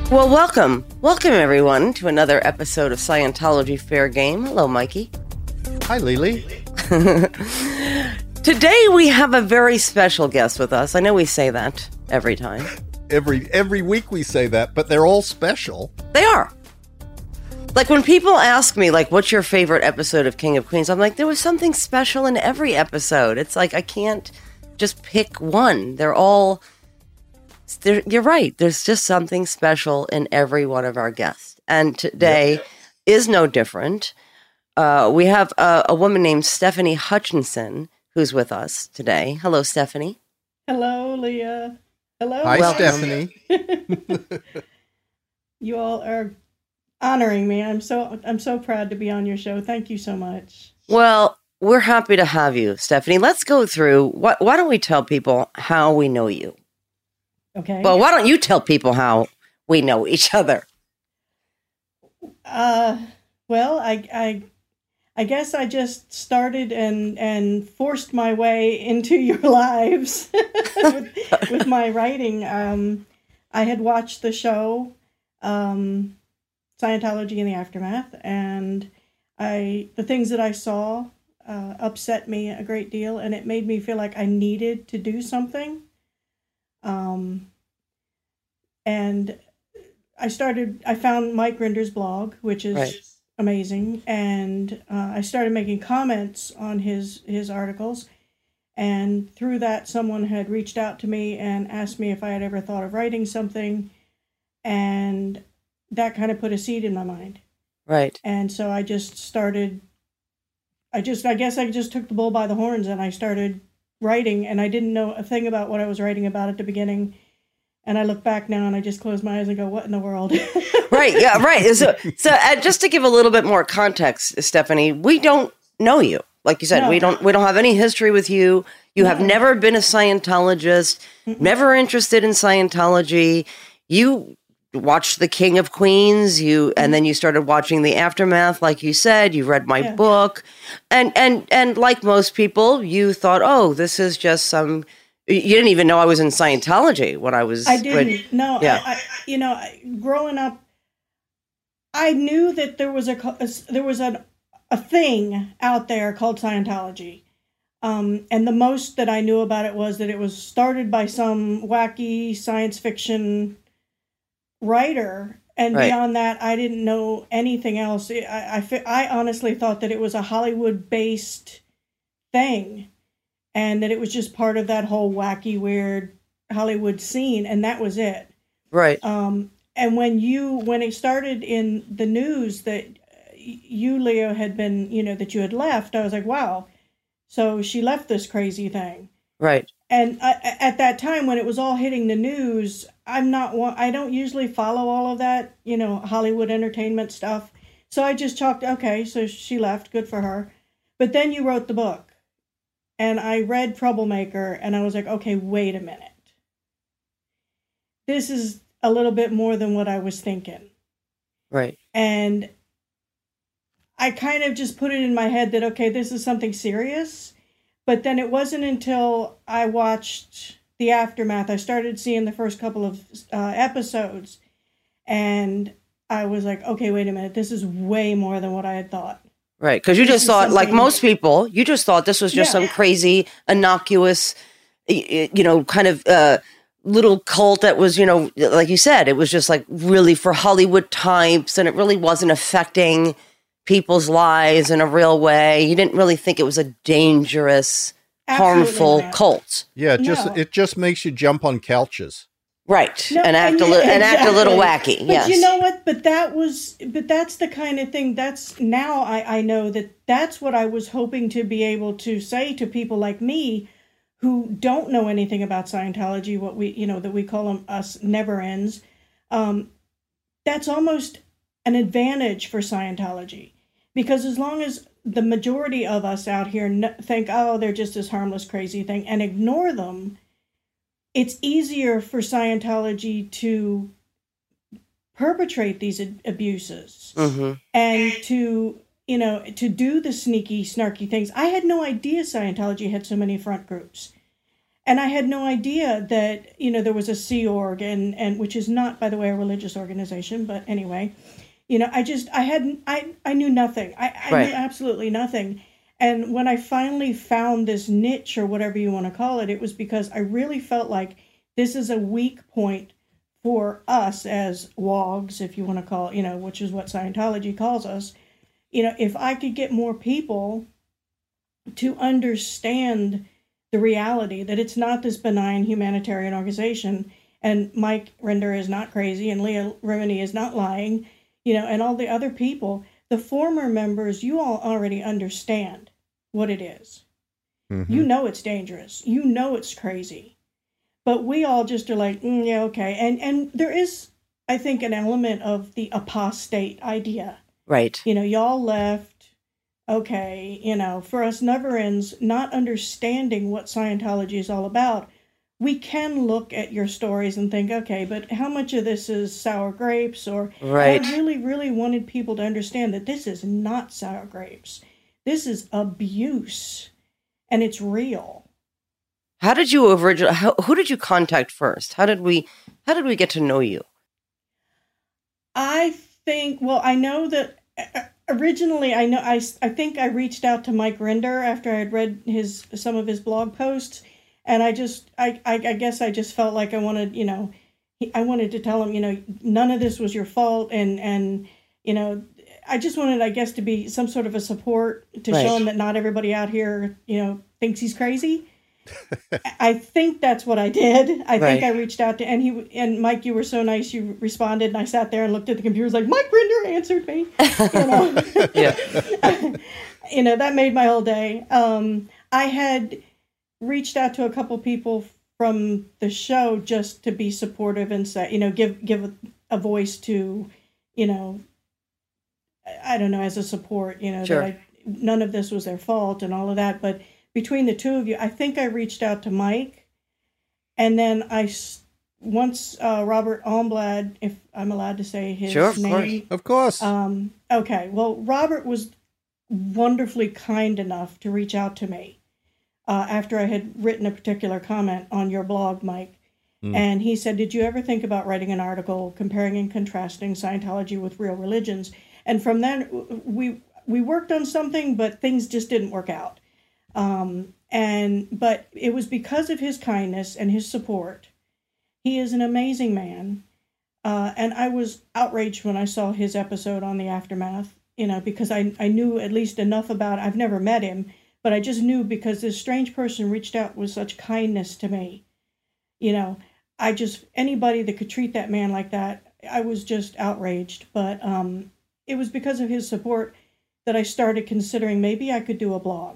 Well, welcome. Welcome, everyone, to another episode of Scientology Fair Game. Hello, Mikey. Hi, Lily. Today, we have a very special guest with us. I know we say that every time. Every week we say that, but they're all special. They are. Like, when people ask me, like, what's your favorite episode of King of Queens? I'm like, there was something special in every episode. It's like, I can't just pick one. You're right. There's just something special in every one of our guests. And today is no different. We have a woman named Stephanie Hutchinson who's with us today. Hello, Stephanie. Hello, Leah. Hello. Hi, Welcome. Stephanie. You all are honoring me. I'm so proud to be on your show. Thank you so much. Well, we're happy to have you, Stephanie. Let's go through. Why don't we tell people how we know you? Okay. Well, why don't you tell people how we know each other? Well, I guess I just started and forced my way into your lives with my writing. I had watched the show, Scientology in the Aftermath, and the things that I saw upset me a great deal, and it made me feel like I needed to do something. And I found Mike Rinder's blog, which is amazing. And I started making comments on his articles. And through that, someone had reached out to me and asked me if I had ever thought of writing something. And that kind of put a seed in my mind. Right. And so I just started, I guess I just took the bull by the horns and I started writing. And I didn't know a thing about what I was writing about at the beginning. And I look back now and I just close my eyes and go, what in the world? Right. Yeah. Right. So just to give a little bit more context, Stephanie, we don't know you. Like you said, No. we don't have any history with you. You have never been a Scientologist, never interested in Scientology. You watched The King of Queens, and then you started watching The Aftermath, like you said. You read my book. And like most people, you thought, oh, this is just some... You didn't even know I was in Scientology when I was... I didn't. No. Yeah. Growing up, I knew that there was a thing out there called Scientology. And the most that I knew about it was that it was started by some wacky science fiction writer. And beyond that, I didn't know anything else. I honestly thought that it was a Hollywood-based thing. And that it was just part of that whole wacky, weird Hollywood scene, and that was it. Right. And when it started in the news that you, Leo, had been, that you had left, I was like, wow. So she left this crazy thing. Right. And at that time, when it was all hitting the news, I don't usually follow all of that, Hollywood entertainment stuff. So I just chalked, okay, so she left, good for her. But then you wrote the book. And I read Troublemaker, and I was like, okay, wait a minute. This is a little bit more than what I was thinking. Right. And I kind of just put it in my head that, okay, this is something serious. But then it wasn't until I watched The Aftermath, I started seeing the first couple of episodes, and I was like, okay, wait a minute, this is way more than what I had thought. Right, because you just thought, like most people, you just thought this was just some crazy, innocuous, kind of little cult that was, like you said, it was just like really for Hollywood types, and it really wasn't affecting people's lives in a real way. You didn't really think it was a dangerous, harmful cult. Yeah, it just makes you jump on couches. Right, no, and act a little wacky. But yes. You know what? But that's the kind of thing. That's now I know that's what I was hoping to be able to say to people like me, who don't know anything about Scientology. What that we call them us never ends. That's almost an advantage for Scientology, because as long as the majority of us out here think, oh, they're just this harmless, crazy thing, and ignore them, it's easier for Scientology to perpetrate these abuses and to do the sneaky, snarky things. I had no idea Scientology had so many front groups. And I had no idea that, there was a Sea Org, and which is not, by the way, a religious organization, but anyway, I knew nothing. I Right. knew absolutely nothing. And when I finally found this niche, or whatever you want to call it, it was because I really felt like this is a weak point for us as WOGs, if you want to call it, which is what Scientology calls us. If I could get more people to understand the reality that it's not this benign humanitarian organization, and Mike Rinder is not crazy, and Leah Remini is not lying, and all the other people, the former members, you all already understand what it is. Mhm. You know it's dangerous. You know it's crazy. But we all just are like, yeah, okay. And there is, I think, an element of the apostate idea. Right. Y'all left. Okay, for us never-ends, not understanding what Scientology is all about, we can look at your stories and think, okay, but how much of this is sour grapes? Or Right. I really, really wanted people to understand that this is not sour grapes. This is abuse, and it's real. How did you who did you contact first? How did we get to know you? I think, well, I know that originally, I think I reached out to Mike Rinder after I had read some of his blog posts, and I guess I just felt like I wanted, I wanted to tell him, none of this was your fault, and I just wanted, I guess, to be some sort of a support to Right. show him that not everybody out here, thinks he's crazy. I think that's what I did. I think Right. I reached out to, and Mike, you were so nice. You responded, and I sat there and looked at the computer, was like, Mike Rinder answered me. Yeah. That made my whole day. I had reached out to a couple people from the show just to be supportive and say, give a voice to, I don't know, as a support, Sure. that none of this was their fault and all of that. But between the two of you, I think I reached out to Mike, and then once Robert Almblad, if I'm allowed to say his Sure, of name. Of course. Okay, well, Robert was wonderfully kind enough to reach out to me after I had written a particular comment on your blog, Mike. And he said, did you ever think about writing an article comparing and contrasting Scientology with real religions? And from then, we worked on something, but things just didn't work out. But it was because of his kindness and his support. He is an amazing man. And I was outraged when I saw his episode on the Aftermath, because I knew at least enough about, I've never met him, but I just knew because this strange person reached out with such kindness to me. Anybody that could treat that man like that, I was just outraged. But it was because of his support that I started considering maybe I could do a blog.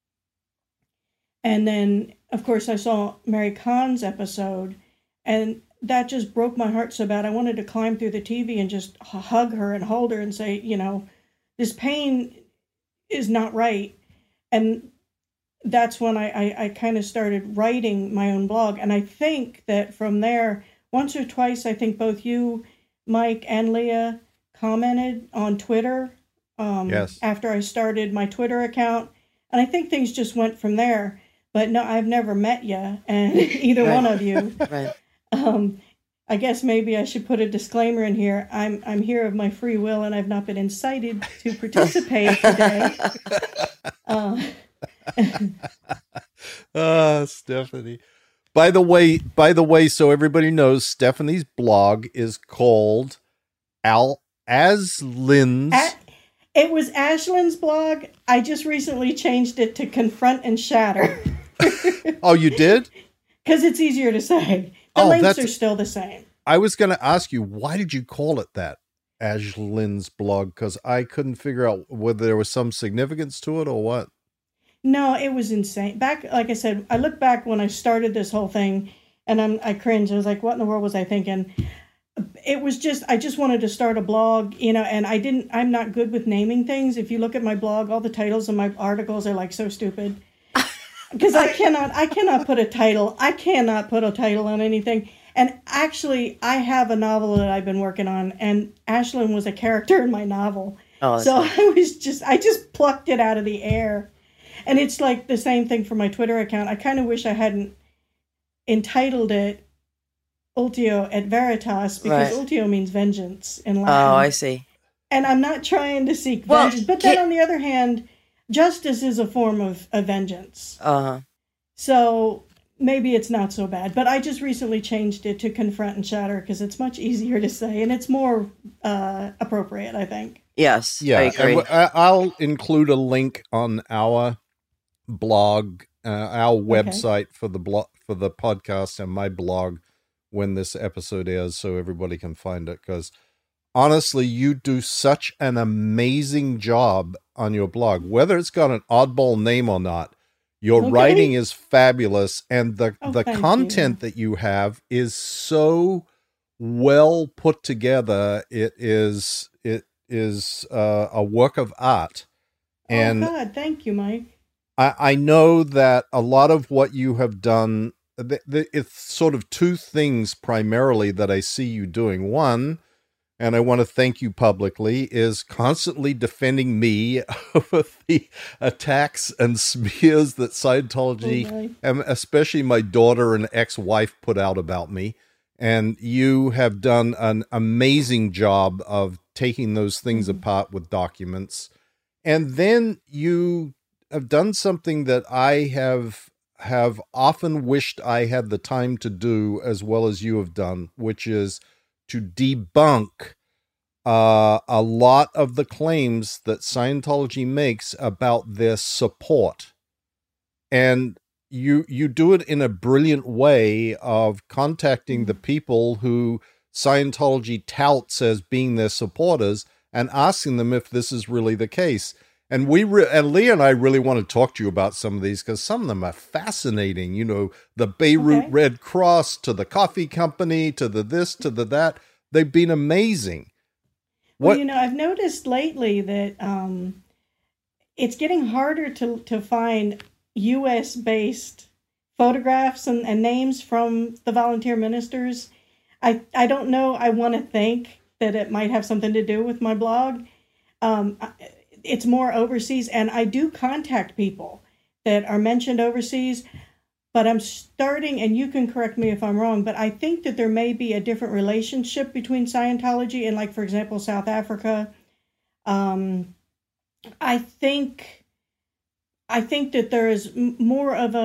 And then, of course, I saw Mary Khan's episode, and that just broke my heart so bad. I wanted to climb through the TV and just hug her and hold her and say, this pain is not right. And that's when I kind of started writing my own blog. And I think that from there, once or twice, I think both you, Mike, and Leah commented on Twitter Yes. after I started my Twitter account. And I think things just went from there. But no, I've never met you, and either Right. one of you. Right. I guess maybe I should put a disclaimer in here. I'm here of my free will, and I've not been incited to participate today. Stephanie. By the way, so everybody knows, Stephanie's blog is called Ashlyn's. It was Ashlyn's blog. I just recently changed it to Confront and Shatter. Oh, you did? Because it's easier to say. The Oh, links that's- are still the same. I was going to ask you, why did you call it that, Ashlyn's blog? Because I couldn't figure out whether there was some significance to it or what. No, it was insane. Back, like I said, I look back when I started this whole thing, and I cringe. I was like, what in the world was I thinking? It was just, I just wanted to start a blog, and I'm not good with naming things. If you look at my blog, all the titles of my articles are like so stupid. Because I cannot put a title. I cannot put a title on anything. And actually, I have a novel that I've been working on, and Ashlyn was a character in my novel. Oh, So that's I just plucked it out of the air. And it's like the same thing for my Twitter account. I kind of wish I hadn't entitled it Ultio et Veritas because Ultio means vengeance in Latin. Oh, I see. And I'm not trying to seek vengeance. But then on the other hand, justice is a form of vengeance. Uh-huh. So maybe it's not so bad. But I just recently changed it to confront and shatter because it's much easier to say and it's more appropriate, I think. Yes, yeah, I agree. I'll include a link on our blog, our website for the podcast and my blog when this episode airs, so everybody can find it. Because honestly, you do such an amazing job on your blog, whether it's got an oddball name or not. Your writing is fabulous, and the content that you have is so well put together. It is a work of art. And God, thank you, Mike. I know that a lot of what you have done, it's sort of two things primarily that I see you doing. One, and I want to thank you publicly, is constantly defending me over the attacks and smears that Scientology, and especially my daughter and ex-wife, put out about me. And you have done an amazing job of taking those things apart with documents. And then you have done something that I have often wished I had the time to do as well as you have done, which is to debunk a lot of the claims that Scientology makes about their support. And you do it in a brilliant way of contacting the people who Scientology touts as being their supporters and asking them if this is really the case. And and Leah and I really want to talk to you about some of these because some of them are fascinating. You know, the Beirut Red Cross to the coffee company to the this to the that. They've been amazing. Well, I've noticed lately that it's getting harder to find U.S.-based photographs and names from the volunteer ministers. I don't know. I want to think that it might have something to do with my blog. It's more overseas, and I do contact people that are mentioned overseas, but I'm starting, and you can correct me if I'm wrong, but I think that there may be a different relationship between Scientology and, like, for example, South Africa. I think that there is more of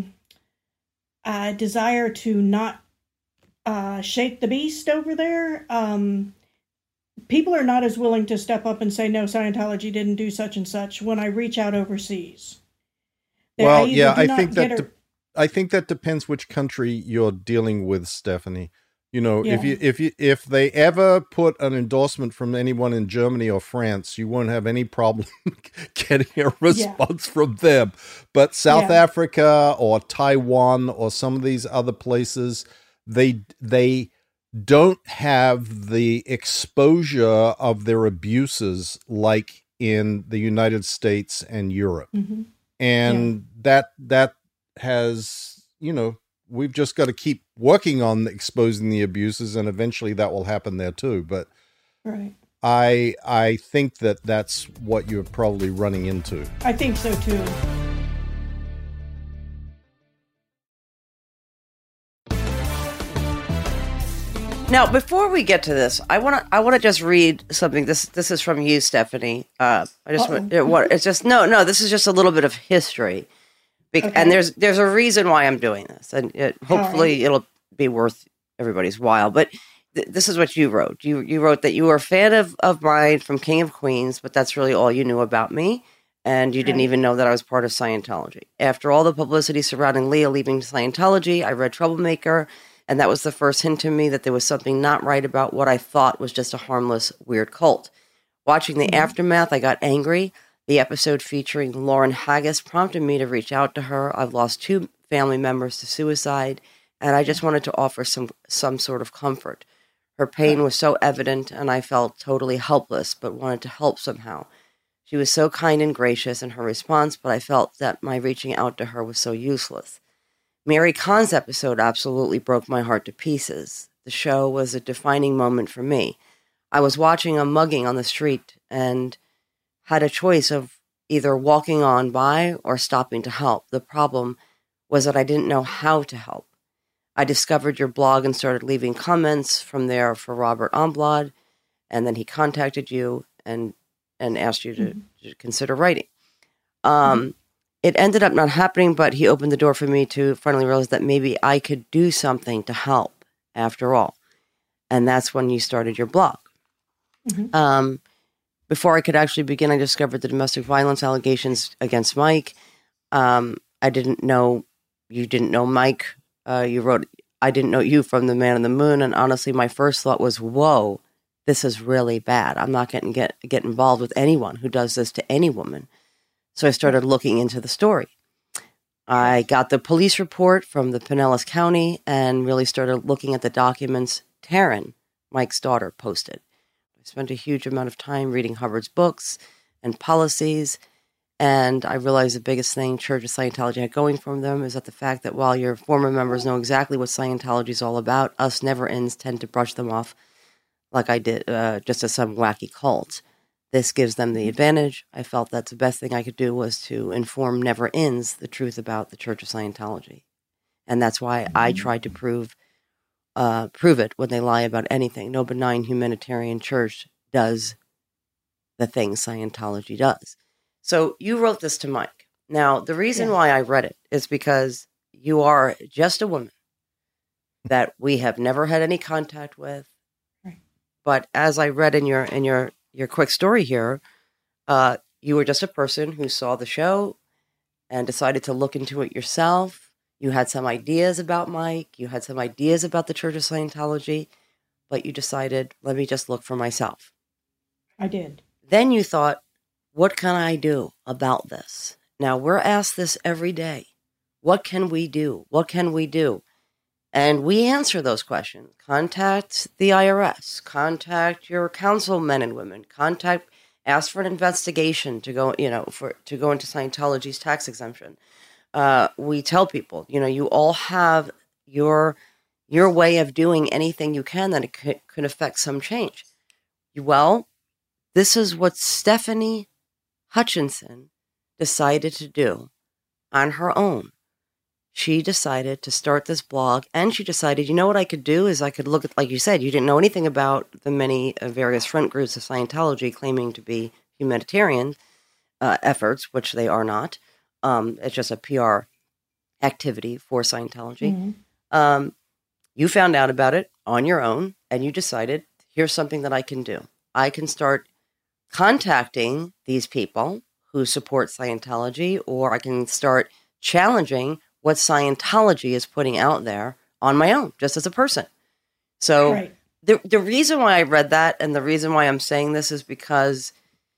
a desire to not shake the beast over there. People are not as willing to step up and say, no, Scientology didn't do such and such when I reach out overseas. Well, yeah, I think that depends which country you're dealing with, Stephanie. You know, if they ever put an endorsement from anyone in Germany or France, you won't have any problem getting a response from them. But South Africa or Taiwan or some of these other places, they don't have the exposure of their abuses like in the United States and Europe. And that has, we've just got to keep working on exposing the abuses, and eventually that will happen there too. But I think that that's what you're probably running into. I think so too. Now, before we get to this, I want to just read something. This is from you, Stephanie. This is just a little bit of history, and there's a reason why I'm doing this, and hopefully it'll be worth everybody's while. But this is what you wrote. You wrote that you were a fan of mine from King of Queens, but that's really all you knew about me, and you didn't even know that I was part of Scientology. After all the publicity surrounding Leah leaving Scientology, I read Troublemaker. And that was the first hint to me that there was something not right about what I thought was just a harmless, weird cult. Watching the aftermath, I got angry. The episode featuring Lauren Haggis prompted me to reach out to her. I've lost 2 family members to suicide, and I just wanted to offer some sort of comfort. Her pain was so evident, and I felt totally helpless, but wanted to help somehow. She was so kind and gracious in her response, but I felt that my reaching out to her was so useless. Mary Khan's episode absolutely broke my heart to pieces. The show was a defining moment for me. I was watching a mugging on the street and had a choice of either walking on by or stopping to help. The problem was that I didn't know how to help. I discovered your blog and started leaving comments from there for Robert Omblad, and then he contacted you and asked you to consider writing. It ended up not happening, but he opened the door for me to finally realize that maybe I could do something to help after all. And that's when you started your blog. Before I could actually begin, I discovered the domestic violence allegations against Mike. I didn't know you didn't know Mike. You wrote, I didn't know you from The Man in the Moon. And honestly, my first thought was, whoa, this is really bad. I'm not going to get involved with anyone who does this to any woman. So I started looking into the story. I got the police report from the Pinellas County and really started looking at the documents Taryn, Mike's daughter, posted. I spent a huge amount of time reading Hubbard's books and policies, and I realized the biggest thing Church of Scientology had going from them is that the fact that while your former members know exactly what Scientology is all about, us never-ends tend to brush them off like I did, just as some wacky cult. This gives them the advantage. I felt that the best thing I could do was to inform never-ends the truth about the Church of Scientology. And that's why I tried to prove it when they lie about anything. No benign humanitarian church does the things Scientology does. So you wrote this to Mike. Now, the reason why I read it is because you are just a woman that we have never had any contact with. Right. But as I read in your quick story here, you were just a person who saw the show and decided to look into it yourself. You had some ideas about Mike. You had some ideas about the Church of Scientology, but you decided, let me just look for myself. I did. Then you thought, what can I do about this? Now, we're asked this every day. What can we do? What can we do? And we answer those questions. Contact the IRS. Contact your councilmen and women. Ask for an investigation to go into Scientology's tax exemption. We tell people, you all have your way of doing anything you can that it could affect some change. Well, this is what Stephanie Hutchinson decided to do on her own. She decided to start this blog, and she decided, what I could do is I could look at, like you said, you didn't know anything about the many various front groups of Scientology claiming to be humanitarian efforts, which they are not. It's just a PR activity for Scientology. Mm-hmm. You found out about it on your own, and you decided, here's something that I can do. I can start contacting these people who support Scientology, or I can start challenging what Scientology is putting out there on my own, just as a person. So right. The reason why I read that and the reason why I'm saying this is because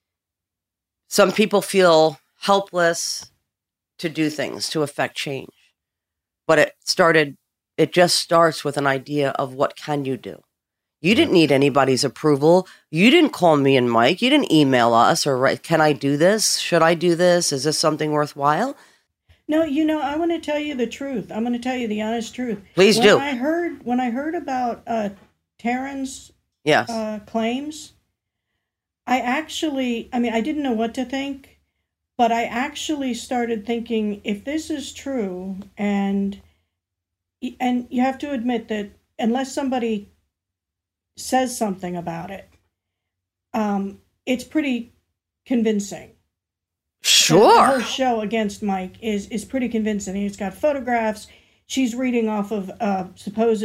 some people feel helpless to do things, to affect change. But it just starts with an idea of what can you do? You didn't need anybody's approval. You didn't call me and Mike. You didn't email us or write, can I do this? Should I do this? Is this something worthwhile? No, I want to tell you the truth. I'm going to tell you the honest truth. Please do. When I heard about Taryn's claims, I didn't know what to think, but I actually started thinking, if this is true, and you have to admit that unless somebody says something about it, it's pretty convincing. Sure. The whole show against Mike is pretty convincing. It's got photographs. She's reading off of supposed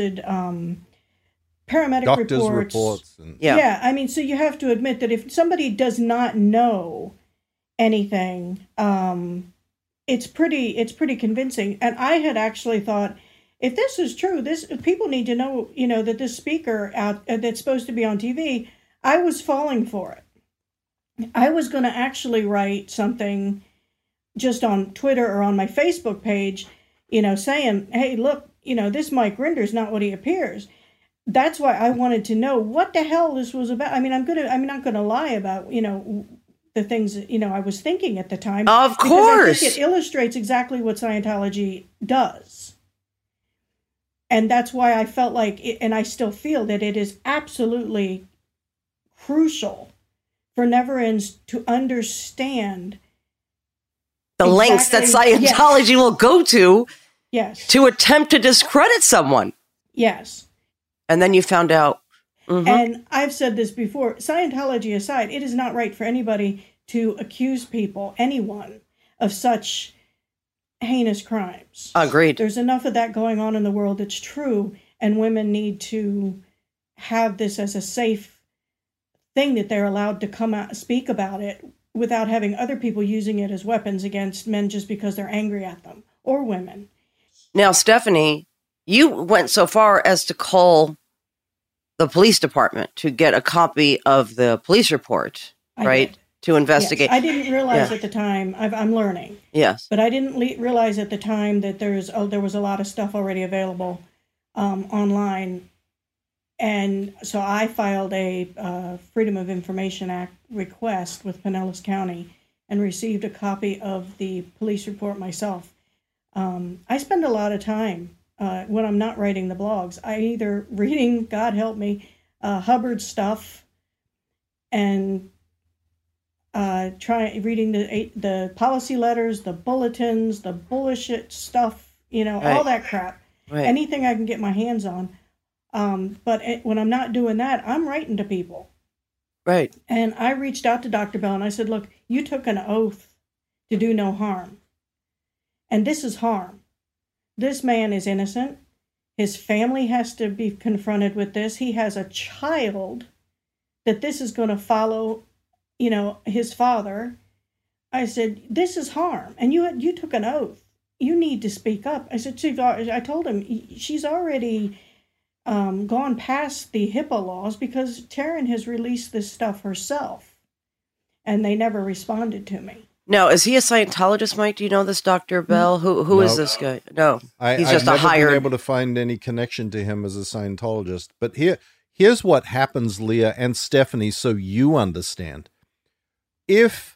paramedic doctors' reports. Yeah. So you have to admit that if somebody does not know anything, it's pretty convincing. And I had actually thought, if this is true, people need to know, that this speaker out that's supposed to be on TV, I was falling for it. I was going to actually write something just on Twitter or on my Facebook page, saying, hey, look, this Mike Rinder's not what he appears. That's why I wanted to know what the hell this was about. I'm not going to lie about, the things that, I was thinking at the time. Of course. I think it illustrates exactly what Scientology does. And that's why I felt like, and I still feel that it is absolutely crucial for Never-Ends to understand the lengths that Scientology will go to Yes. to attempt to discredit someone. Yes. And then you found out. Mhm. And I've said this before, Scientology aside, it is not right for anybody to accuse people, anyone, of such heinous crimes. Agreed. There's enough of that going on in the world that's true, and women need to have this as a safe thing that they're allowed to come out and speak about it without having other people using it as weapons against men just because they're angry at them, or women. Now, Stephanie, you went so far as to call the police department to get a copy of the police report, right? Did. To investigate. Yes. I didn't realize at the time, I'm learning. Yes. But I didn't realize at the time that there was a lot of stuff already available online. And so I filed a Freedom of Information Act request with Pinellas County and received a copy of the police report myself. I spend a lot of time when I'm not writing the blogs. I either reading, God help me, Hubbard stuff, and reading the policy letters, the bulletins, the bullshit stuff, all that crap. Right. Anything I can get my hands on. But when I'm not doing that, I'm writing to people. Right. And I reached out to Dr. Bell and I said, look, you took an oath to do no harm. And this is harm. This man is innocent. His family has to be confronted with this. He has a child that this is going to follow, his father. I said, this is harm. And you took an oath. You need to speak up. I said, I told him, she's already gone past the HIPAA laws because Taryn has released this stuff herself. And they never responded to me. Now, is he a Scientologist, Mike? Do you know this Dr. Bell? Who is this guy? No, he's just I've a hired. never been able to find any connection to him as a Scientologist. But here's what happens, Leah and Stephanie, so you understand. If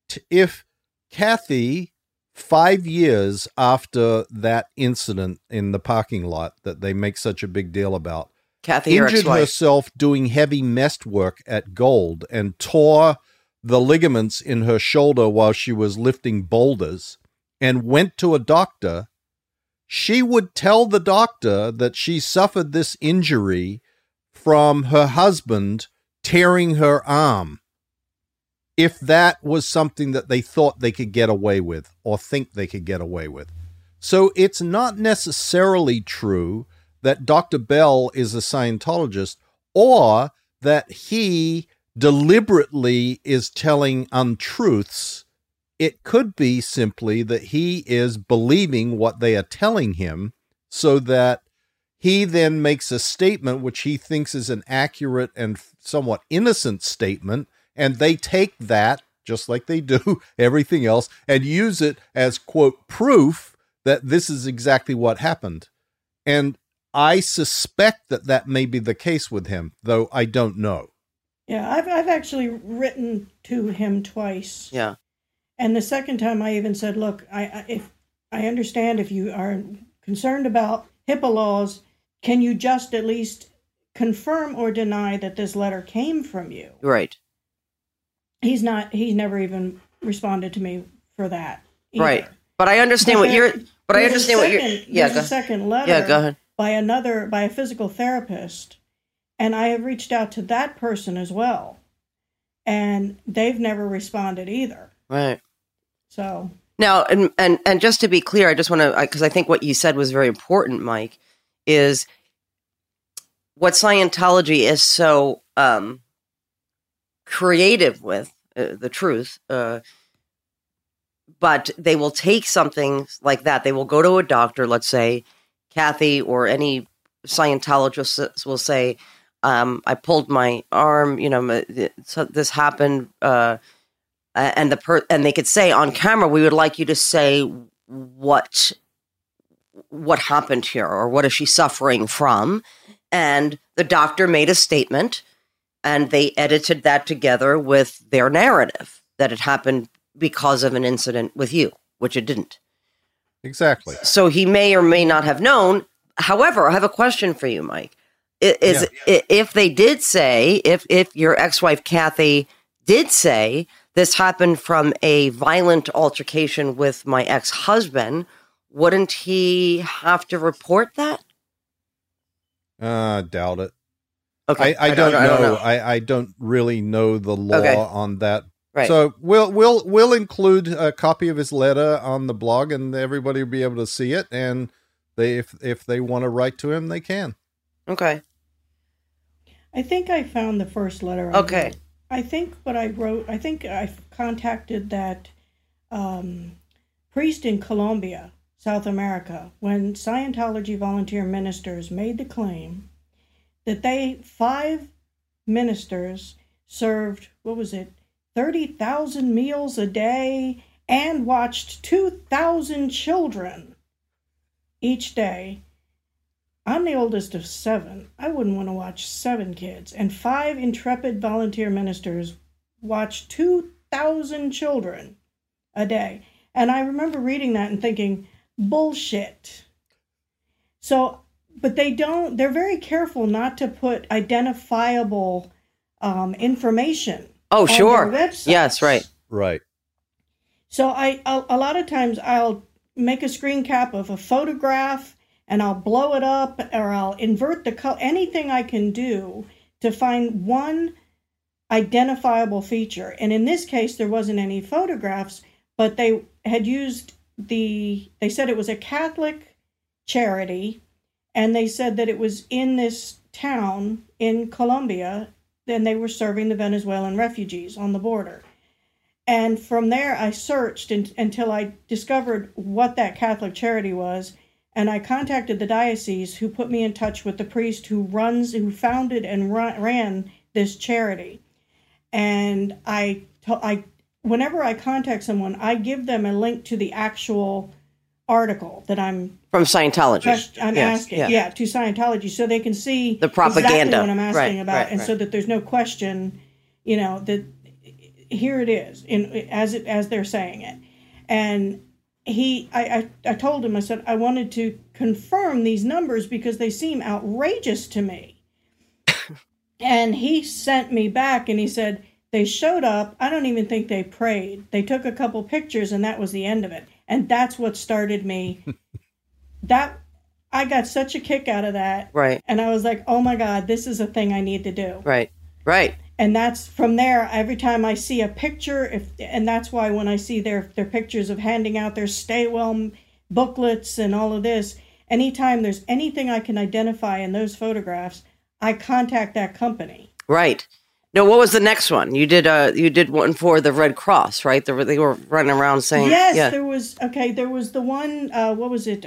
Kathy, 5 years after that incident in the parking lot that they make such a big deal about, Kathy, your injured ex-wife, herself doing heavy mesh work at Gold and tore the ligaments in her shoulder while she was lifting boulders and went to a doctor, she would tell the doctor that she suffered this injury from her husband tearing her arm, if that was something that they thought they could get away with or think they could get away with. So it's not necessarily true that Dr. Bell is a Scientologist or that he deliberately is telling untruths. It could be simply that he is believing what they are telling him so that he then makes a statement which he thinks is an accurate and somewhat innocent statement, and they take that, just like they do everything else, and use it as, quote, proof that this is exactly what happened. And I suspect that may be the case with him, though I don't know. Yeah, I've actually written to him twice. Yeah. And the second time I even said, look, I understand if you are concerned about HIPAA laws, can you just at least confirm or deny that this letter came from you? Right. He's never even responded to me for that either. Right. But I understand There's a second letter go ahead. by a physical therapist. And I have reached out to that person as well. And they've never responded either. Right. So now, and just to be clear, I just want to, because I think what you said was very important, Mike, is what Scientology is so creative with, the truth, but they will take something like that. They will go to a doctor, let's say, Kathy or any Scientologist will say, I pulled my arm, so this happened, and they could say on camera, we would like you to say what happened here, or what is she suffering from? And the doctor made a statement, and they edited that together with their narrative that it happened because of an incident with you, which it didn't. Exactly. So he may or may not have known. However, I have a question for you, Mike. If they did say, if your ex-wife Kathy did say this happened from a violent altercation with my ex-husband, wouldn't he have to report that? Doubt it. Okay, I don't know. I don't really know the law on that. Right. So we'll include a copy of his letter on the blog, and everybody will be able to see it. And if they want to write to him, they can. Okay. I think I found the first letter. Okay. I think what I wrote. I think I contacted that priest in Colombia, South America, when Scientology volunteer ministers made the claim that 5 ministers served, 30,000 meals a day and watched 2,000 children each day. I'm the oldest of 7. I wouldn't want to watch 7 kids. And 5 intrepid volunteer ministers watched 2,000 children a day. And I remember reading that and thinking, bullshit. So, but they're very careful not to put identifiable information. Oh, sure. On their websites. Yes, right. Right. So a lot of times I'll make a screen cap of a photograph and I'll blow it up, or I'll invert the color, anything I can do to find one identifiable feature. And in this case, there wasn't any photographs, but they had used they said it was a Catholic charity, and they said that it was in this town in Colombia, then they were serving the Venezuelan refugees on the border. And from there, I searched until I discovered what that Catholic charity was, and I contacted the diocese, who put me in touch with the priest who founded and ran this charity. And whenever I contact someone, I give them a link to the actual article that I'm from Scientology. Asking, to Scientology, so they can see the propaganda exactly what I'm asking about, right. So that there's no question, that here it is as they're saying it. And I told him, I said, I wanted to confirm these numbers because they seem outrageous to me. And he sent me back and he said, they showed up. I don't even think they prayed. They took a couple pictures and that was the end of it. And that's what started me. I got such a kick out of that. Right. And I was like, oh my God, this is a thing I need to do. Right. Right. And that's from there, every time I see a picture, and that's why when I see their pictures of handing out their Stay Well booklets and all of this, anytime there's anything I can identify in those photographs, I contact that company. Right. No, what was the next one? You did one for the Red Cross, right? They were running around saying... Yes, there was the one, what was it?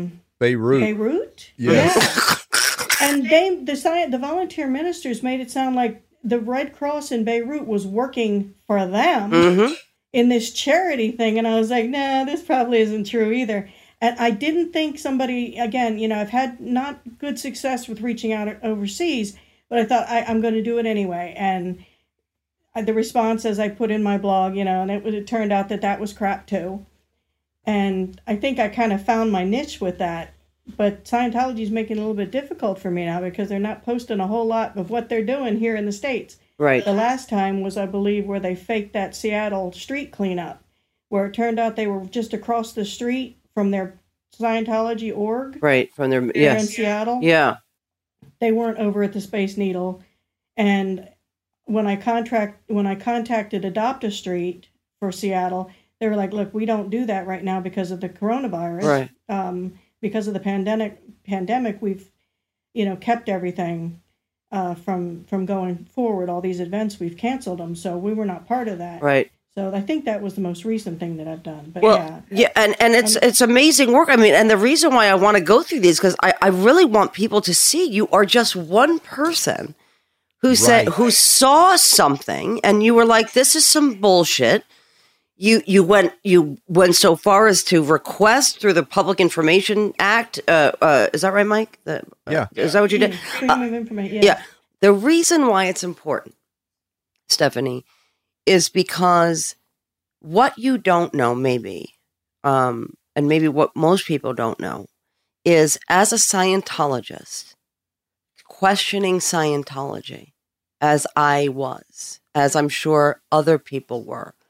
Beirut. Yes. Yeah. And the volunteer ministers made it sound like the Red Cross in Beirut was working for them in this charity thing. And I was like, nah, this probably isn't true either. And I didn't think somebody, again, I've had not good success with reaching out overseas, but I thought I'm going to do it anyway. And the response, as I put in my blog, and it turned out that was crap too. And I think I kind of found my niche with that. But Scientology is making it a little bit difficult for me now because they're not posting a whole lot of what they're doing here in the States. Right. The last time was, I believe, where they faked that Seattle street cleanup, where it turned out they were just across the street from their Scientology org. Right. From their in Seattle. Yeah. They weren't over at the Space Needle. And when I contacted Adopt a Street for Seattle, they were like, look, we don't do that right now because of the coronavirus. Right. Because of the pandemic, we've, kept everything from going forward. All these events, we've canceled them, so we were not part of that. Right. So I think that was the most recent thing that I've done. But and it's amazing work. I mean, and the reason why I want to go through these because I really want people to see you are just one person who saw something, and you were like, "This is some bullshit." You went so far as to request through the Public Information Act. Is that right, Mike? Yeah. Is that what you did? Freedom of information. Yeah. The reason why it's important, Stephanie, is because what you don't know, maybe, and maybe what most people don't know, is as a Scientologist, questioning Scientology, as I was, as I'm sure other people were,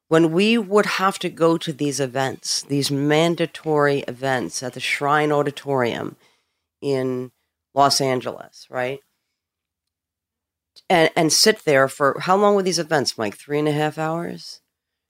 when we would have to go to these events, these mandatory events at the Shrine Auditorium in Los Angeles, right? And sit there for, how long were these events, Mike? 3.5 hours?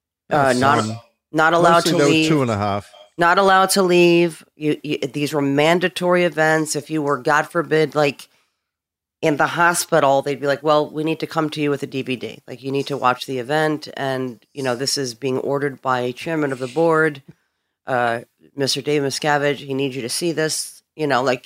Not allowed to leave. 2.5. Not allowed to leave. These were mandatory events. If you were, God forbid, like in the hospital, they'd be like, well, we need to come to you with a DVD. Like, you need to watch the event. And, this is being ordered by chairman of the board, Mr. Dave Miscavige. He needs you to see this. You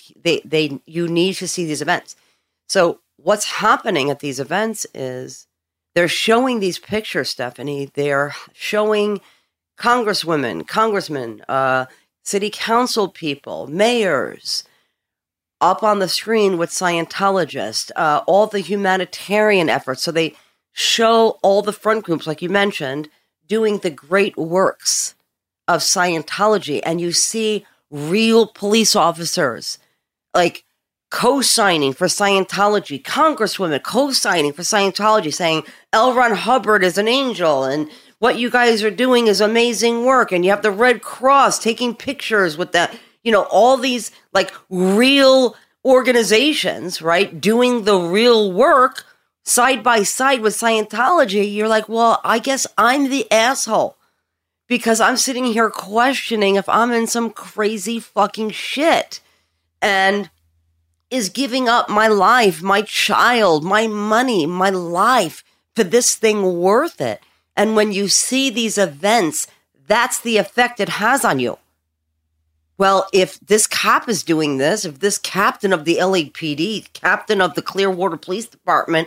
need to see these events. So what's happening at these events is they're showing these pictures, Stephanie. They're showing congresswomen, congressmen, city council people, mayors up on the screen with Scientologists, all the humanitarian efforts. So they show all the front groups, like you mentioned, doing the great works of Scientology. And you see real police officers like co-signing for Scientology, congresswomen co-signing for Scientology, saying L. Ron Hubbard is an angel and what you guys are doing is amazing work. And you have the Red Cross taking pictures with that, all these like real organizations, right? Doing the real work side by side with Scientology. You're like, well, I guess I'm the asshole because I'm sitting here questioning if I'm in some crazy fucking shit and is giving up my life, my child, my money, my life for this thing worth it? And when you see these events, that's the effect it has on you. Well, if this cop is doing this, if this captain of the LAPD, captain of the Clearwater Police Department,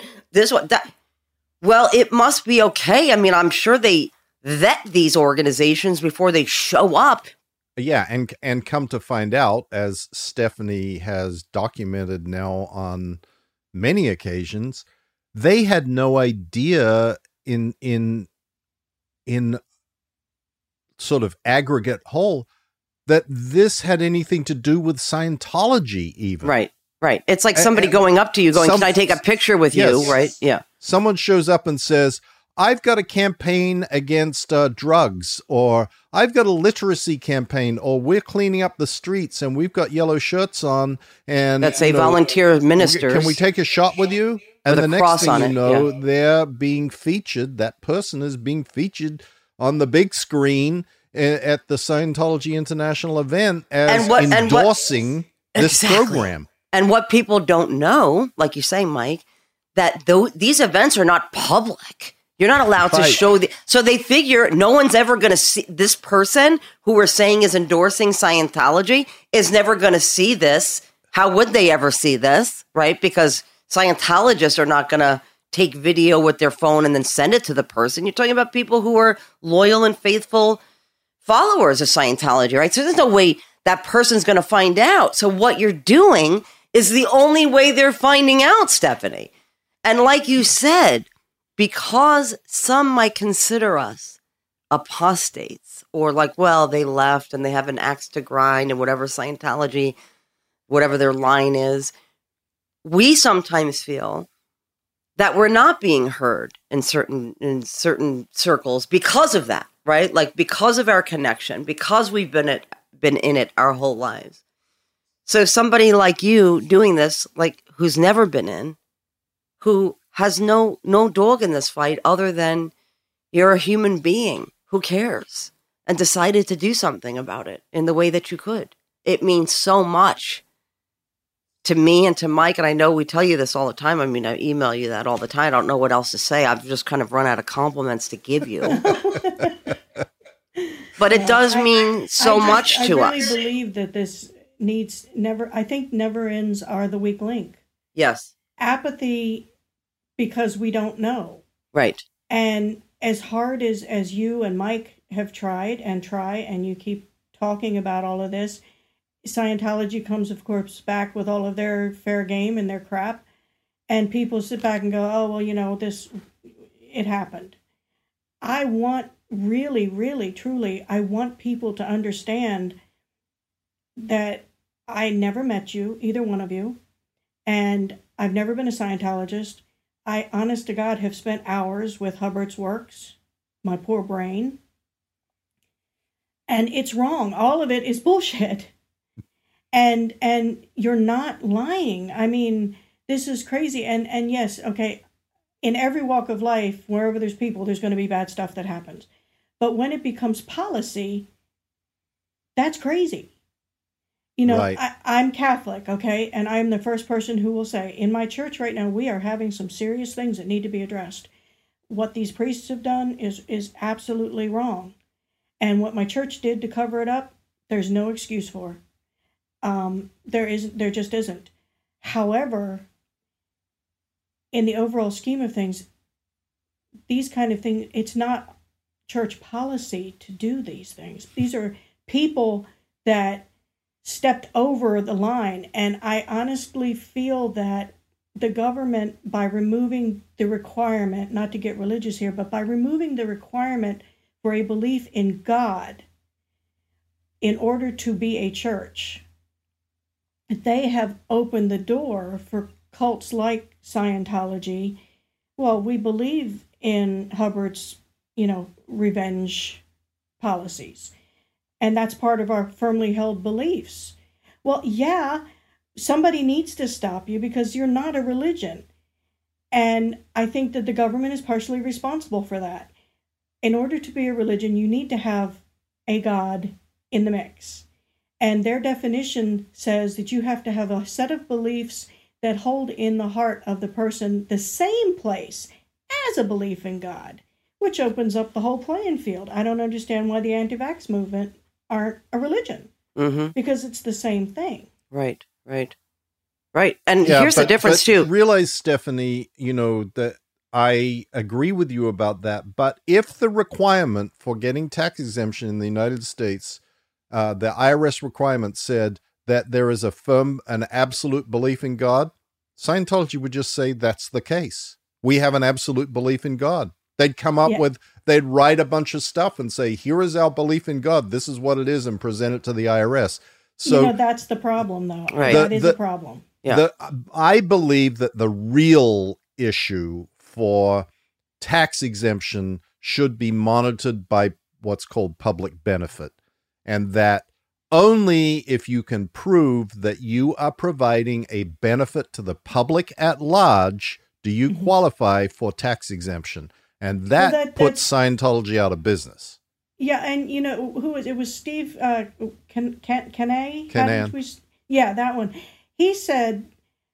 well, it must be okay. I mean, I'm sure they vet these organizations before they show up. Yeah, and come to find out, as Stephanie has documented now on many occasions, they had no idea in sort of aggregate whole that this had anything to do with Scientology even. Right. It's like somebody going up to you going, can I take a picture with you? Right? Yeah. Someone shows up and says, I've got a campaign against drugs, or I've got a literacy campaign, or we're cleaning up the streets and we've got yellow shirts on. And that's a volunteer ministers. Can we take a shot with you? And the next thing you know, they're being featured. That person is being featured on the big screen at the Scientology International event as endorsing this program. And what people don't know, like you say, Mike, that these events are not public. You're not allowed to show so they figure no one's ever going to see this person who we're saying is endorsing Scientology is never going to see this. How would they ever see this? Right? Because Scientologists are not going to take video with their phone and then send it to the person. You're talking about people who are loyal and faithful followers of Scientology, right? So there's no way that person's going to find out. So what you're doing is the only way they're finding out, Stephanie. And like you said, because some might consider us apostates or like, well, they left and they have an axe to grind and whatever Scientology, whatever their line is, we sometimes feel that we're not being heard in certain circles because of that, right? Like because of our connection, because we've been in it our whole lives. So somebody like you doing this, like who's never been in, who has no dog in this fight other than you're a human being who cares and decided to do something about it in the way that you could. It means so much to me and to Mike, and I know we tell you this all the time. I mean, I email you that all the time. I don't know what else to say. I've just kind of run out of compliments to give you. But it does mean so much to us. I really believe that this never ends are the weak link. Yes. Apathy because we don't know. Right. And as hard as you and Mike have tried and you keep talking about all of this, Scientology comes, of course, back with all of their fair game and their crap. And people sit back and go, oh, well, it happened. I want really, really, truly, I want people to understand that I never met you, either one of you, and I've never been a Scientologist. I, honest to God, have spent hours with Hubbard's works, my poor brain. And it's wrong. All of it is bullshit. And you're not lying. I mean, this is crazy. And yes, okay, in every walk of life, wherever there's people, there's going to be bad stuff that happens. But when it becomes policy, that's crazy. You know, Right. I'm Catholic, okay? And I'm the first person who will say, in my church right now, we are having some serious things that need to be addressed. What these priests have done is absolutely wrong. And what my church did to cover it up, there's no excuse for. There just isn't. However, in the overall scheme of things, these kind of things, it's not church policy to do these things. These are people that stepped over the line. And I honestly feel that the government, by removing the requirement, not to get religious here, but by removing the requirement for a belief in God in order to be a church, they have opened the door for cults like Scientology. Well, we believe in Hubbard's, revenge policies. And that's part of our firmly held beliefs. Well, yeah, somebody needs to stop you because you're not a religion. And I think that the government is partially responsible for that. In order to be a religion, you need to have a God in the mix. And their definition says that you have to have a set of beliefs that hold in the heart of the person the same place as a belief in God, which opens up the whole playing field. I don't understand why the anti-vax movement aren't a religion, because it's the same thing. Right. And here's the difference, too. Realize, Stephanie, that I agree with you about that. But if the requirement for getting tax exemption in the United States, the IRS requirement said that there is an absolute belief in God, Scientology would just say that's the case. We have an absolute belief in God. They'd come up they'd write a bunch of stuff and say, here is our belief in God. This is what it is, and present it to the IRS. So that's the problem, though. Right. That is a problem. Yeah. I believe that the real issue for tax exemption should be monitored by what's called public benefit, and that only if you can prove that you are providing a benefit to the public at large do you qualify for tax exemption. And that puts Scientology out of business. Yeah, and who was it? Was Steve Canay? Canan. Yeah, that one. He said,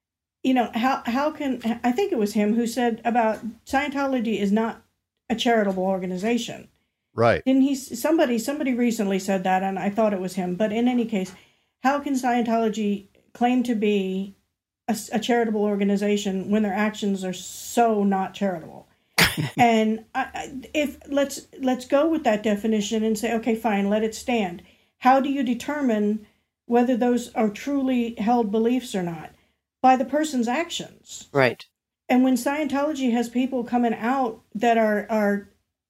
how can, I think it was him who said about Scientology is not a charitable organization. Right. Didn't somebody recently said that, and I thought it was him. But in any case, how can Scientology claim to be a charitable organization when their actions are so not charitable? And let's go with that definition and say, okay, fine, let it stand. How do you determine whether those are truly held beliefs or not? By the person's actions. Right. And when Scientology has people coming out that are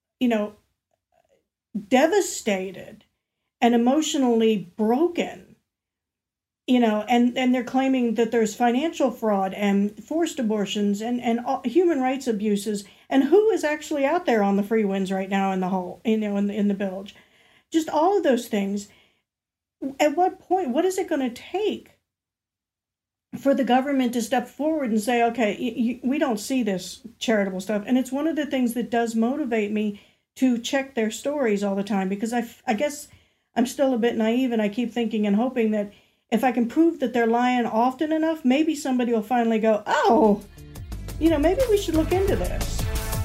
devastated and emotionally broken, and they're claiming that there's financial fraud and forced abortions and human rights abuses, and who is actually out there on the free winds right now in the hole, in the bilge, just all of those things. At what point, what is it going to take for the government to step forward and say, okay, we don't see this charitable stuff? And it's one of the things that does motivate me to check their stories all the time, because I guess I'm still a bit naive, and I keep thinking and hoping that if I can prove that they're lying often enough, maybe somebody will finally go, oh, maybe we should look into this.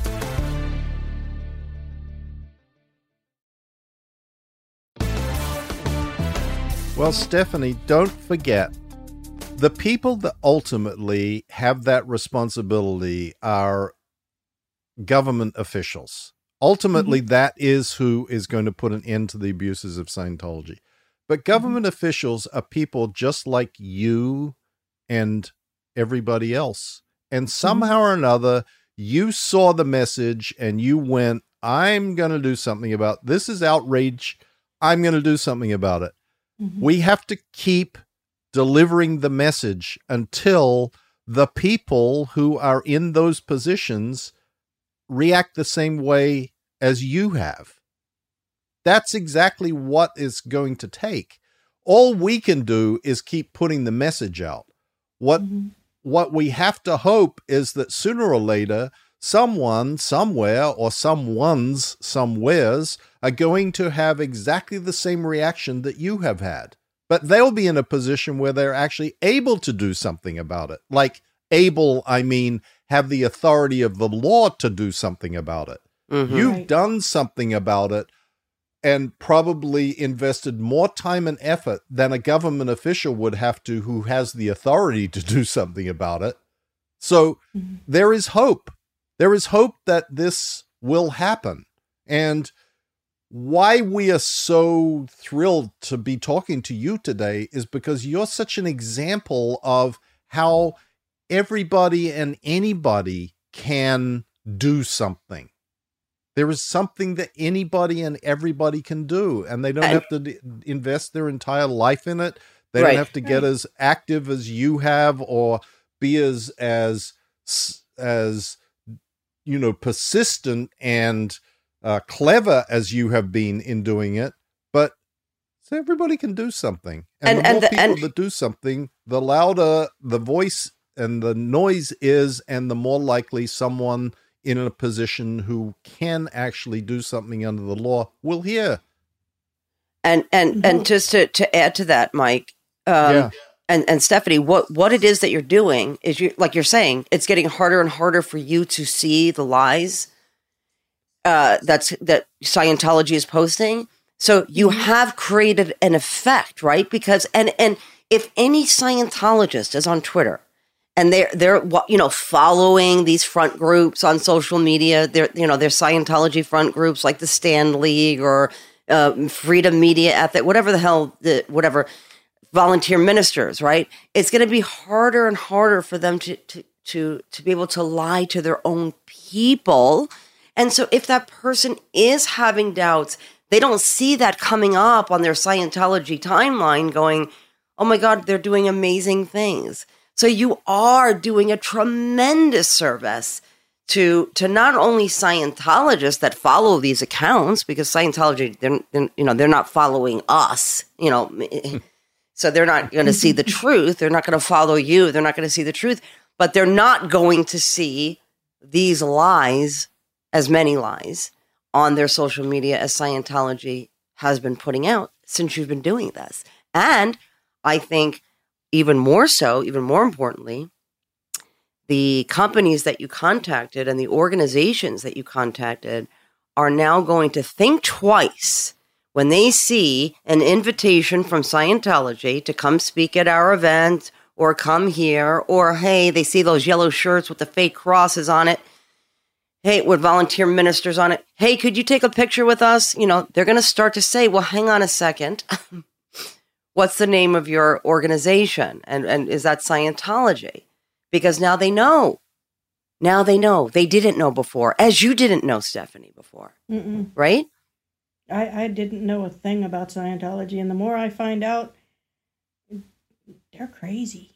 Well, Stephanie, don't forget, the people that ultimately have that responsibility are government officials. Ultimately, that is who is going to put an end to the abuses of Scientology. But government officials are people just like you and everybody else. And somehow or another, you saw the message and you went, I'm going to do something about this. Is outrage. I'm going to do something about it. We have to keep delivering the message until the people who are in those positions react the same way as you have. That's exactly what it's going to take. All we can do is keep putting the message out. What we have to hope is that sooner or later, someone, somewhere, or someone's, somewheres are going to have exactly the same reaction that you have had. But they'll be in a position where they're actually able to do something about it. Like able, I mean, have the authority of the law to do something about it. You've done something about it and probably invested more time and effort than a government official would have to who has the authority to do something about it. So there is hope. There is hope that this will happen. And why we are so thrilled to be talking to you today is because you're such an example of how everybody and anybody can do something. There is something that anybody and everybody can do, and they don't have to invest their entire life in it. They don't have to get as active as you have or be as persistent and clever as you have been in doing it. But so everybody can do something, and the more people that do something, the louder the voice and the noise is, and the more likely someone in a position who can actually do something under the law will hear. And just to add to that, Mike, and Stephanie, what it is that you're doing is like you're saying, it's getting harder and harder for you to see the lies that Scientology is posting. So you have created an effect, right? Because and if any Scientologist is on Twitter and they're following these front groups on social media, they're Scientology front groups like the Stand League or Freedom Media Ethic, whatever the hell, whatever volunteer ministers, right? It's going to be harder and harder for them to be able to lie to their own people. And so if that person is having doubts, they don't see that coming up on their Scientology timeline going, oh my God, they're doing amazing things. So you are doing a tremendous service to not only Scientologists that follow these accounts, because Scientology, they're not following us, so they're not going to see the truth. They're not going to follow you. They're not going to see the truth, but they're not going to see these lies, as many lies, on their social media as Scientology has been putting out since you've been doing this. And I think even more importantly, the companies that you contacted and the organizations that you contacted are now going to think twice when they see an invitation from Scientology to come speak at our event or come here, or, hey, they see those yellow shirts with the fake crosses on it. Hey, with volunteer ministers on it. Hey, could you take a picture with us? They're going to start to say, well, hang on a second. What's the name of your organization? And is that Scientology? Because now they know. Now they know. They didn't know before, as you didn't know, Stephanie, before. Right? I didn't know a thing about Scientology, and the more I find out, they're crazy.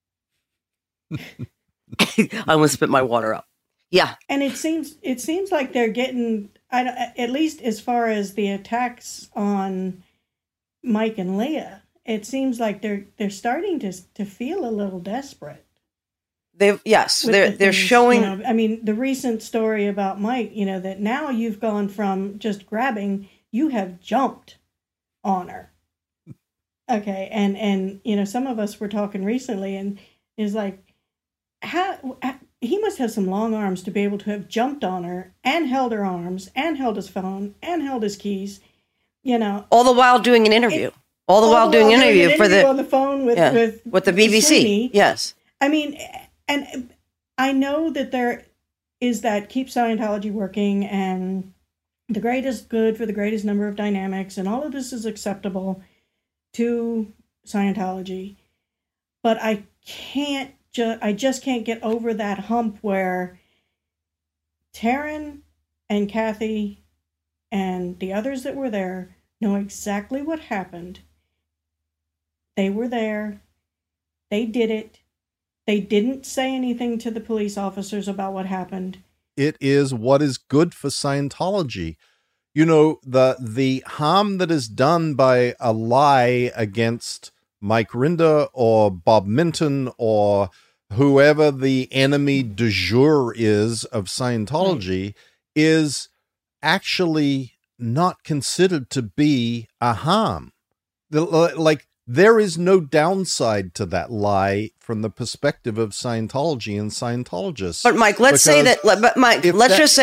I almost spit my water out. Yeah. And it seems like they're getting, at least as far as the attacks on Mike and Leah, it seems like they're starting to feel a little desperate. They're showing. The recent story about Mike, that now you've gone from just grabbing, you have jumped on her. Okay, and some of us were talking recently, and is like, how he must have some long arms to be able to have jumped on her and held her arms and held his phone and held his keys, all the while doing an interview. All the while doing an interview for on the phone with the BBC. Yes. And I know that there is that keep Scientology working and the greatest good for the greatest number of dynamics, and all of this is acceptable to Scientology. But I just can't get over that hump where Taryn and Kathy and the others that were there know exactly what happened. They were there. They did it. They didn't say anything to the police officers about what happened. It is what is good for Scientology. You know, the harm that is done by a lie against Mike Rinder or Bob Minton or whoever the enemy du jour is of Scientology is actually not considered to be a harm. Like, there is no downside to that lie from the perspective of Scientology and Scientologists. But Mike, let's say that. But Mike, let's just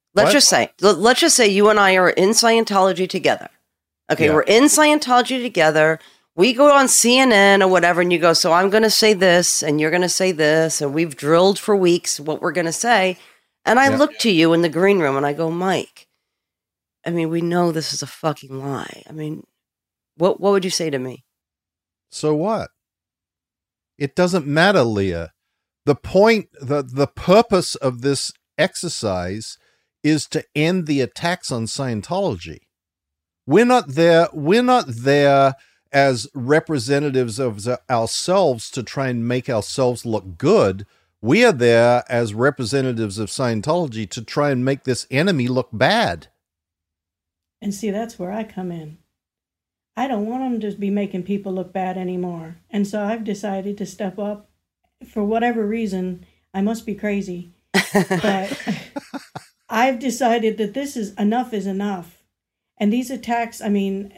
say you and I are in Scientology together. Okay, Yeah. we're in Scientology together. We go on CNN or whatever, and you go, so I'm going to say this, and you're going to say this, and we've drilled for weeks what we're going to say. And I look to you in the green room, and I go, Mike, I mean, we know this is a fucking lie. I mean, what would you say to me? So what? It doesn't matter, Leah. The point, the purpose of this exercise is to end the attacks on Scientology. We're not there as representatives of ourselves to try and make ourselves look good. We are there as representatives of Scientology to try and make this enemy look bad. And see, that's where I come in. I don't want them to be making people look bad anymore. And so I've decided to step up. For whatever reason, I must be crazy. But I've decided that this is enough. And these attacks, I mean,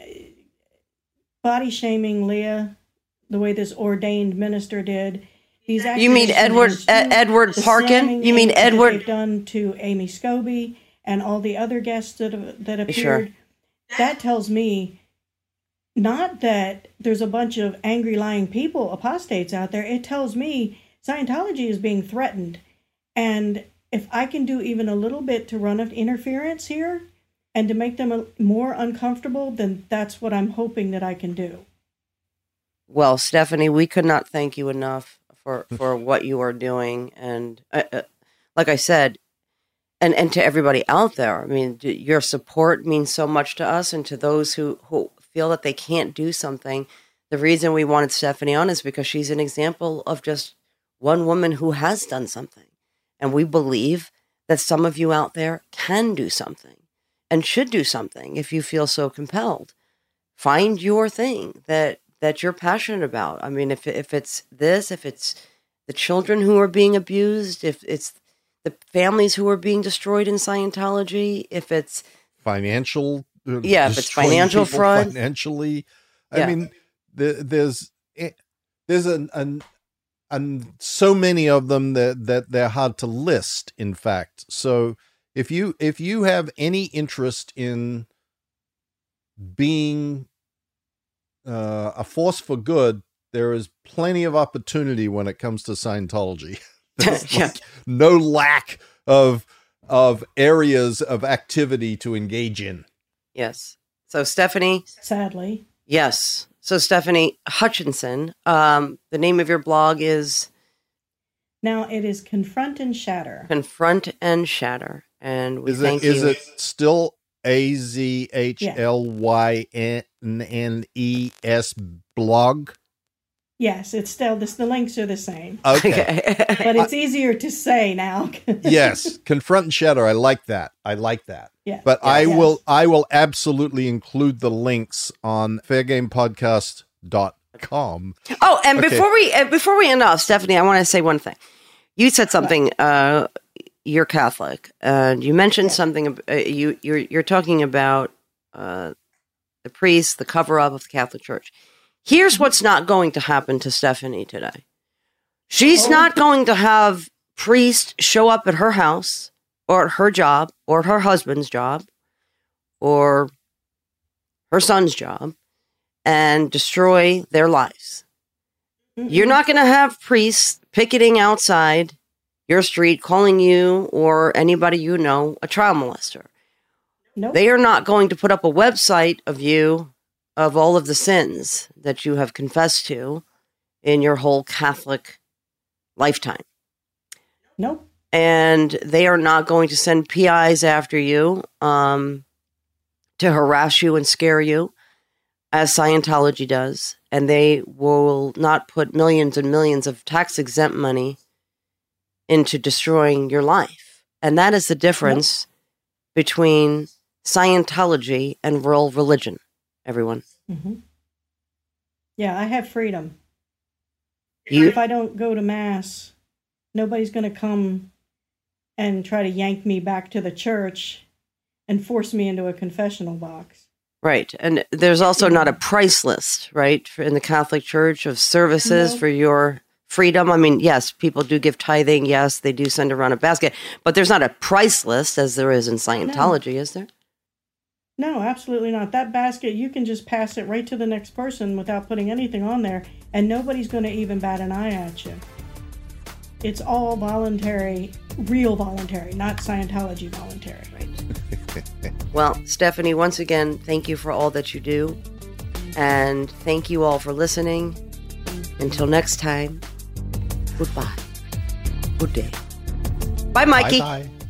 body shaming Leah, the way this ordained minister did. These You mean Edward Parkin? You mean Edward? They've done to Amy Scobie and all the other guests that appeared. Sure. That tells me not that there's a bunch of angry, lying people, apostates out there. It tells me Scientology is being threatened. And if I can do even a little bit to run an interference here and to make them more uncomfortable, then that's what I'm hoping that I can do. Well, Stephanie, we could not thank you enough for what you are doing. And like I said, and to everybody out there, I mean, your support means so much to us, and to those who feel that they can't do something. The reason we wanted Stephanie on is because she's an example of just one woman who has done something. And we believe that some of you out there can do something and should do something if you feel so compelled. Find your thing that you're passionate about. I mean, if it's this, if it's the children who are being abused, if it's the families who are being destroyed in Scientology, if it's financial, if it's financial fraud, financially, I mean, there's so many of them that they're hard to list. In fact, so if you have any interest in being a force for good, there is plenty of opportunity when it comes to Scientology. There's like no lack of areas of activity to engage in. Yes. So Stephanie, sadly, yes. So Stephanie Hutchinson, the name of your blog is? Now it is Confront and Shatter. Confront and Shatter. And we thank you. Is it still AZHLYNNES blog? Yes, it's still this. The links are the same. Okay. But it's easier to say now. Yes, Confront and Shatter. I like that. Yeah. But I will absolutely include the links on fairgamepodcast.com. Oh, and before we end off, Stephanie, I want to say one thing. You said something. You're Catholic, and you mentioned something. You're talking about the priests, the cover up of the Catholic Church. Here's what's not going to happen to Stephanie today. She's not going to have priests show up at her house or at her job or at her husband's job or her son's job and destroy their lives. You're not going to have priests picketing outside your street calling you or anybody you know a child molester. Nope. They are not going to put up a website of you, of all of the sins that you have confessed to in your whole Catholic lifetime. Nope. And they are not going to send PIs after you to harass you and scare you, as Scientology does. And they will not put millions and millions of tax-exempt money into destroying your life. And that is the difference between Scientology and world religion, everyone. Mm-hmm. Yeah, I have freedom. If I don't go to Mass, nobody's going to come and try to yank me back to the church and force me into a confessional box. Right. And there's also not a price list, right, in the Catholic Church of services for your freedom. I mean, yes, people do give tithing. Yes, they do send around a basket. But there's not a price list as there is in Scientology, is there? No, absolutely not. That basket, you can just pass it right to the next person without putting anything on there, and nobody's going to even bat an eye at you. It's all voluntary, real voluntary, not Scientology voluntary. Right. Well, Stephanie, once again, thank you for all that you do. And thank you all for listening. Until next time, goodbye. Good day. Bye, Mikey. Bye-bye.